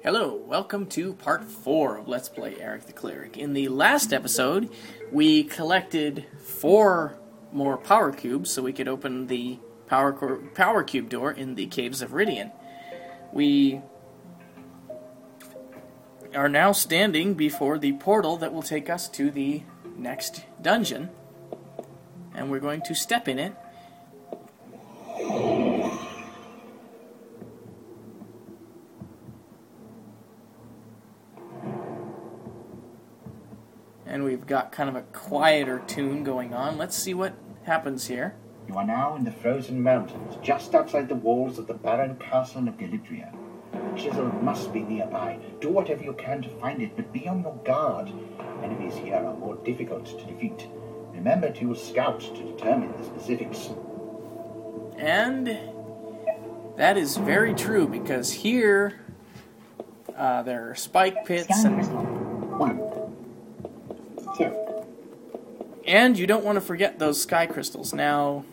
Hello, welcome to part 4 of Let's Play Eric the Cleric. In the last episode, we collected 4 more power cubes so we could open the power cube door in the Caves of Ridian. We are now standing before the portal that will take us to the next dungeon, and we're going to step in it. And we've got kind of a quieter tune going on. Let's see what happens here. You are now in the frozen mountains, just outside the walls of the barren castle of Galidria. Chisel must be nearby. Do whatever you can to find it, but be on your guard. Enemies here are more difficult to defeat. Remember to use scouts to determine the specifics. And that is very true, because here there are spike pits and... 1, 2. And you don't want to forget those sky crystals. Now,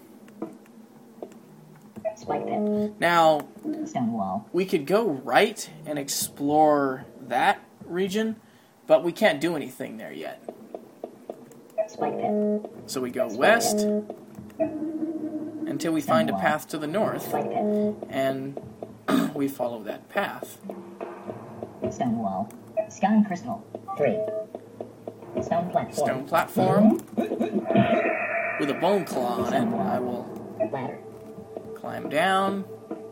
Spike pit. Now, Stone wall. we could go right and explore that region, but we can't do anything there yet. Spike pit. So we go west until we find a path to the north, Spike pit. and we follow that path. Stone wall. Sky crystal. 3. Stone platform. Stone platform with a bone claw on it. I will Ladder. climb down.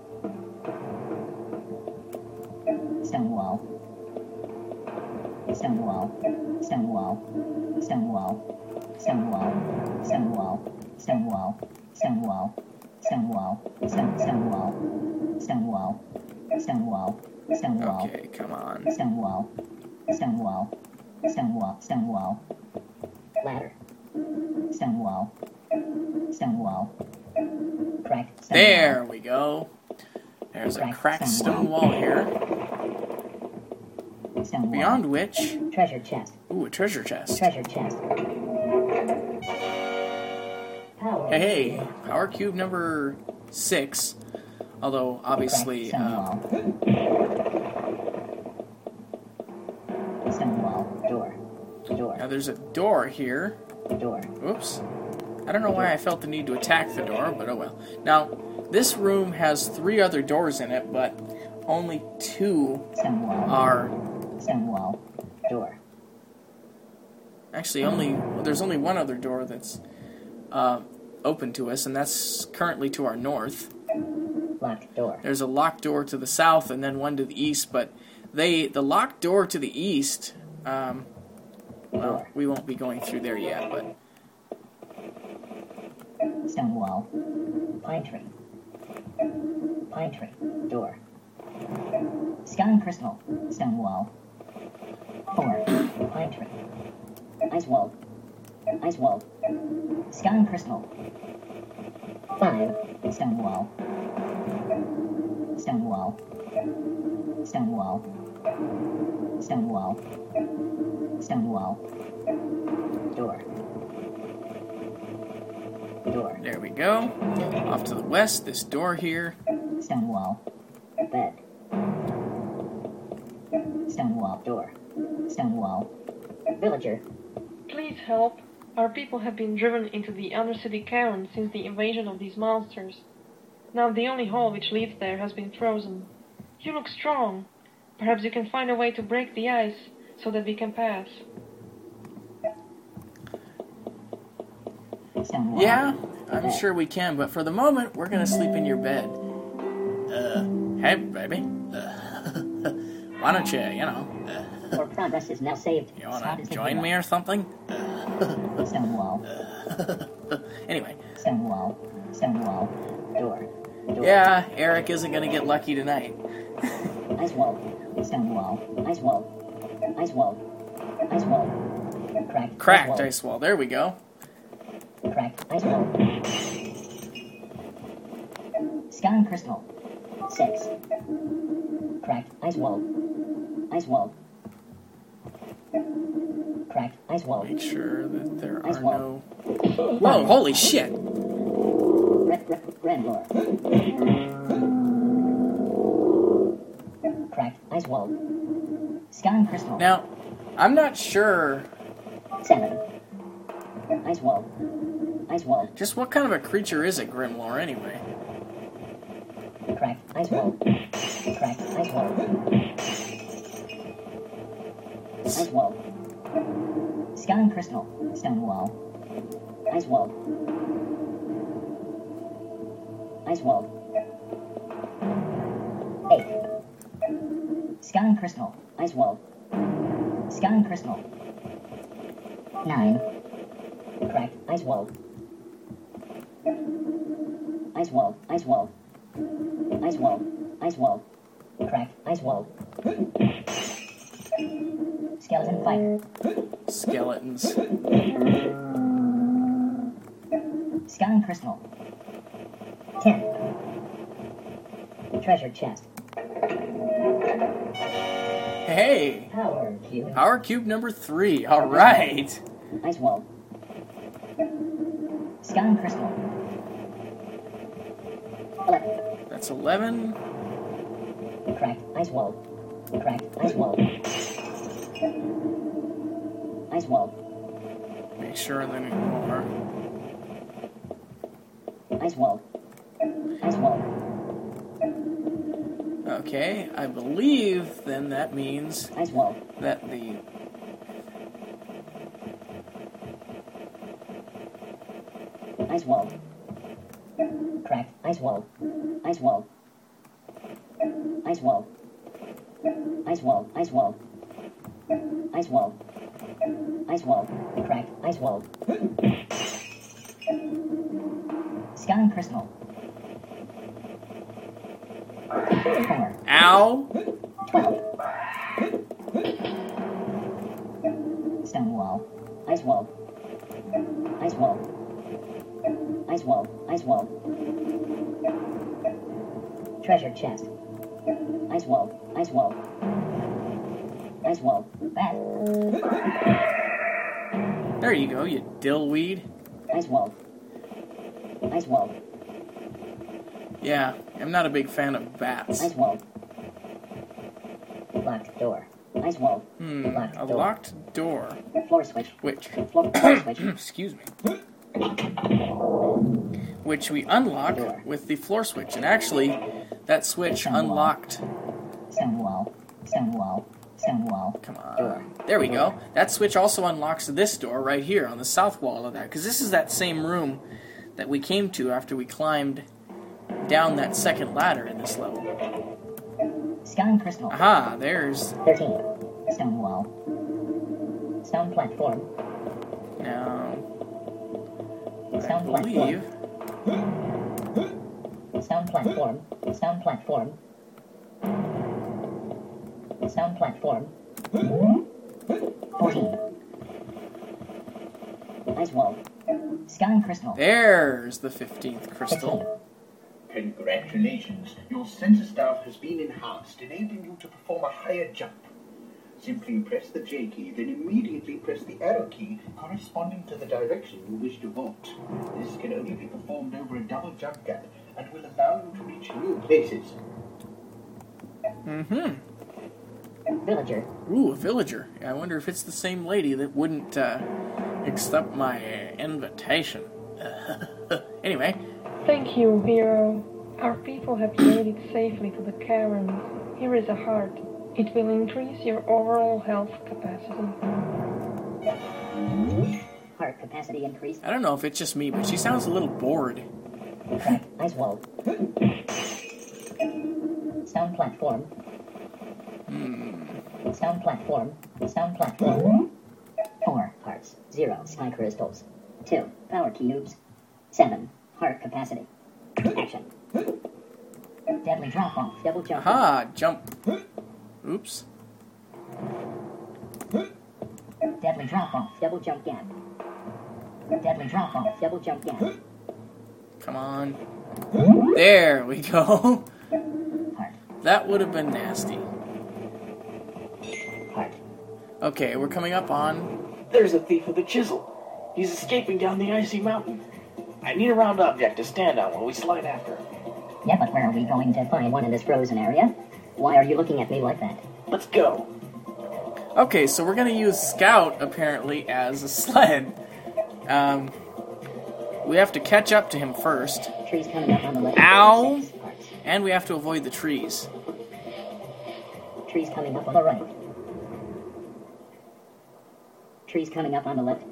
Stone wall. Stone wall. Stone wall. Stone wall. Stone wall. Stone wall. Stone wall. Stone wall. Stone wall. Stone wall. Stone wall. Stone wall. Stone wall. Okay, come on. Stone wall. Stone wall. Stone wall. Stone wall. Ladder. Stone wall. Stone wall. Cracked stone There wall. we go. There's a Cracked cracked stone stone wall here, Stone wall. beyond which... Treasure chest. Ooh, a treasure chest. Treasure chest. Power. Hey, power cube number 6. Although, obviously, Stone wall. Stone wall. Door. Door. now there's a door here. Door. Oops. I don't know why I felt the need to attack the door, but oh well. Now, this room has 3 other doors in it, but only 2 Stone wall. are... Stone wall. Door. Actually, there's only 1 other door that's open to us, and that's currently to our north. Locked door. There's a locked door to the south, and then one to the east, but the locked door to the east, well, we won't be going through there yet, but... Stone wall. Pine tree. Pine tree. Door. Sky crystal. Stone wall. 4. Pine tree. Ice wall. Ice wall. Sky crystal. 5. Stone wall. Stone wall. Stone wall. Stone wall. Stone wall. Door. Door. There we go. Off to the west, this door here. Stone wall. Bed. Stone wall. Door. Stone wall. Villager. Please help. Our people have been driven into the Undercity cavern since the invasion of these monsters. Now the only hole which leads there has been frozen. You look strong. Perhaps you can find a way to break the ice so that we can pass. Stone wall. Yeah, I'm sure we can, but for the moment, we're gonna sleep in your bed. Hey, baby. Why don't you, Your progress is now saved. you wanna join me or something? Stone wall. Anyway, Stone wall. Stone wall. Door. Door. yeah, Eric isn't gonna get lucky tonight. Ice wall. Stone wall. Ice wall. Ice wall. Ice wall. Cracked. Cracked wall. ice wall, there we go. Cracked ice wall. Sky crystal. 6. Cracked ice wall. Ice wall. Cracked ice wall. Make sure that there Ice are wall. no... Whoa, holy shit! Red lore. Cracked ice wall. Sky crystal. Now, I'm not sure 7. Ice wall. Ice wall. just what kind of a creature is a Grimlore anyway. Cracked ice wall. Cracked ice wall. Ice wall. Sky crystal. Stone wall. Ice wall. Ice wall. 8. Sky crystal. Ice wall. Sky crystal. 9. Cracked ice wall. Ice wall. Ice wall. Ice wall. Ice wall. Cracked ice wall. Skeleton fighter. Skeletons. Sky crystal. 10. Treasure chest. Hey! Power cube. Power cube number 3. Alright. Ice wall. Sky crystal. 11. That's 11. Cracked ice wall. Cracked ice wall. Ice wall. Make sure there are more. Ice wall. Ice wall. Okay, I believe then that means Ice wall. that the Ice wall. Cracked ice wall. Ice wall. Ice wall. Ice wall. Ice wall. Ice wall. Ice wall. Cracked ice wall. Sky crystal. 4. Ow! 12. Stone wall. Ice wall. Ice wall. Ice wall. Ice wall. Treasure chest. Ice wall. Ice wall. Ice wall. Bat. There you go, you dillweed. Ice wall. Ice wall. Yeah, I'm not a big fan of bats. Ice wall. Locked door. Ice wall. Locked A door. locked door. Floor switch. Which, Floor switch. excuse me, which we unlock with the floor switch. And actually, that switch unlocked. Stone wall. Stone wall. Stone wall. Come on. There we go. That switch also unlocks this door right here on the south wall of that. Because this is that same room that we came to after we climbed down that second ladder in this level. Sky crystal. Aha, there's... 13. Stone wall. Stone platform. Now... I Stone believe... Stone platform. Stone platform. Stone platform. 14. Ice wall. Sky crystal. There's the 15th crystal. 15. Congratulations. Your sensor staff has been enhanced, enabling you to perform a higher jump. Simply press the J key, then immediately press the arrow key corresponding to the direction you wish to vault. This can only be performed over a double jump gap and will allow you to reach new places. Villager. Ooh, a villager. I wonder if it's the same lady that wouldn't accept my invitation. Anyway, Thank you, hero. Our people have made it safely to the caverns. Here is a heart. It will increase your overall health capacity. Heart capacity increased. I don't know if it's just me, but she sounds a little bored. Crack. Ice wall. Stone platform. Stone platform. Stone platform. 4 hearts. 0 sky crystals. 2 power cubes. 7 heart capacity. Action. Deadly drop off. Double jump. Aha, jump. Oops. Deadly drop off. Double jump gap. Deadly drop off. Double jump gap. Come on. There we go. Heart. That would have been nasty. Heart. Okay, we're coming up on... There's a thief with a chisel. He's escaping down the icy mountain. I need a round object to stand on while we slide after him. Yeah, but where are we going to find one in this frozen area? Why are you looking at me like that? Let's go. Okay, so we're gonna use Scout, apparently, as a sled. We have to catch up to him first. Trees coming up on the left. Ow! 6 parts. And we have to avoid the trees. Trees coming up on the right. Trees coming up on the left.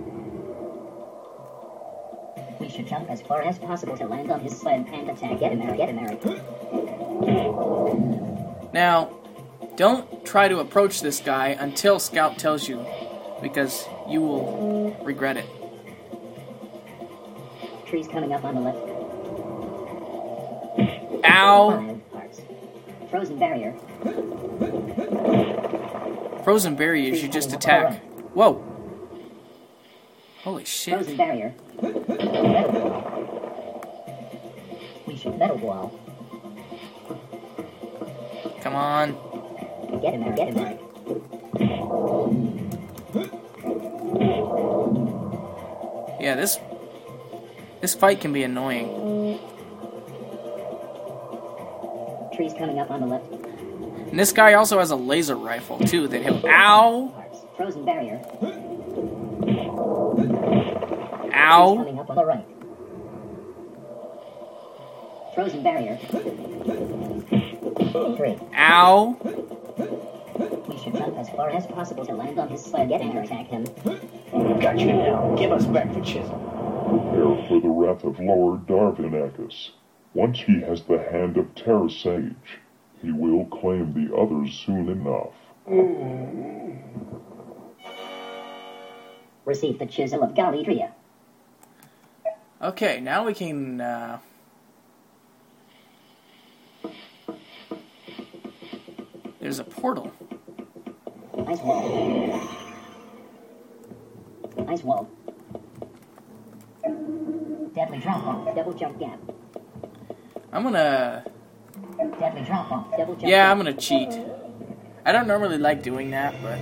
We should jump as far as possible to land on his sled and attack. Get him, Eric. Get him, Eric. Now, don't try to approach this guy until Scout tells you, because you will regret it. Trees coming up on the left. Ow! 5 parts. Frozen barrier. Frozen barriers, you just attack. Whoa! Holy shit. Frozen barrier. Metal wall. We should metal wall. Come on. Get him, Eric. Get him, Eric. Yeah, this fight can be annoying. Trees coming up on the left. And this guy also has a laser rifle, too, that he'll... Ow! Parts. Frozen barrier. Ow! Coming up on the right. Frozen barrier. 3. Ow! We should jump as far as possible to land on his sled. Get him and attack him. Got you now. Give us back the chisel. Prepare for the wrath of Lord Darvinacus. Once he has the hand of Terra Sage, he will claim the others soon enough. Receive the chisel of Galadria. Okay, now we can, There's a portal. Ice wall. Ice wall. Deadly drop off. Double jump gap. I'm gonna... Deadly drop off. Double jump Yeah, gap. I'm gonna cheat. I don't normally like doing that, but...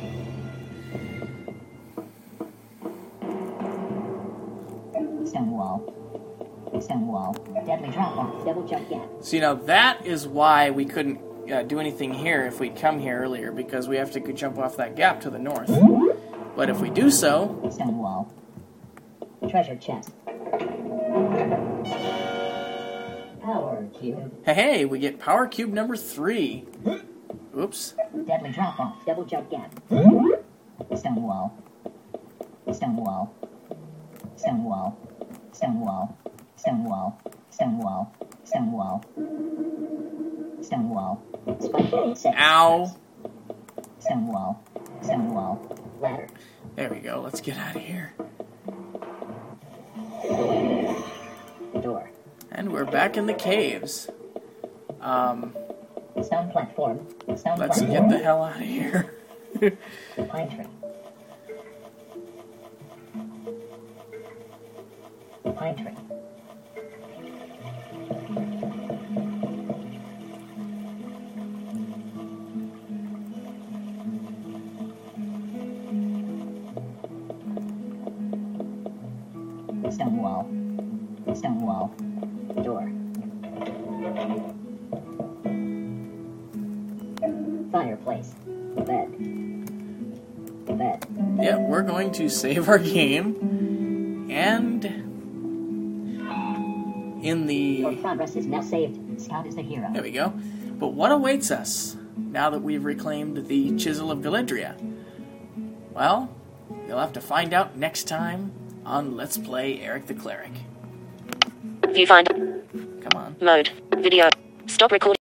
Stone wall. Stone wall. Deadly drop off. Double jump gap. See, now that is why we couldn't do anything here if we'd come here earlier, because we have to jump off that gap to the north. But if we do so... Stone wall. Treasure chest. Power cube. Hey, we get power cube number 3. Oops. Deadly drop off. Double jump gap. Stone wall. Stone wall. Stone wall. Stone wall. Stone wall. Stone wall. Stone wall. Stone wall. Spike 6. Ow. Stone wall. Stone wall. Ladder. There we go. Let's get out of here. Door. And we're back in the caves. Stone platform. Stone Let's platform. get the hell out of here. Pine tree. Pine tree. Stone wall. Stone wall. Door. Fireplace. Bed. Bed. Yeah, we're going to save our game. And in Your the... progress is now saved. Scout is the hero. There we go. But what awaits us now that we've reclaimed the Chisel of Galadria? Well, you'll have to find out next time on Let's Play Eric the Cleric. Viewfinder. Come on. Mode. Video. Stop recording.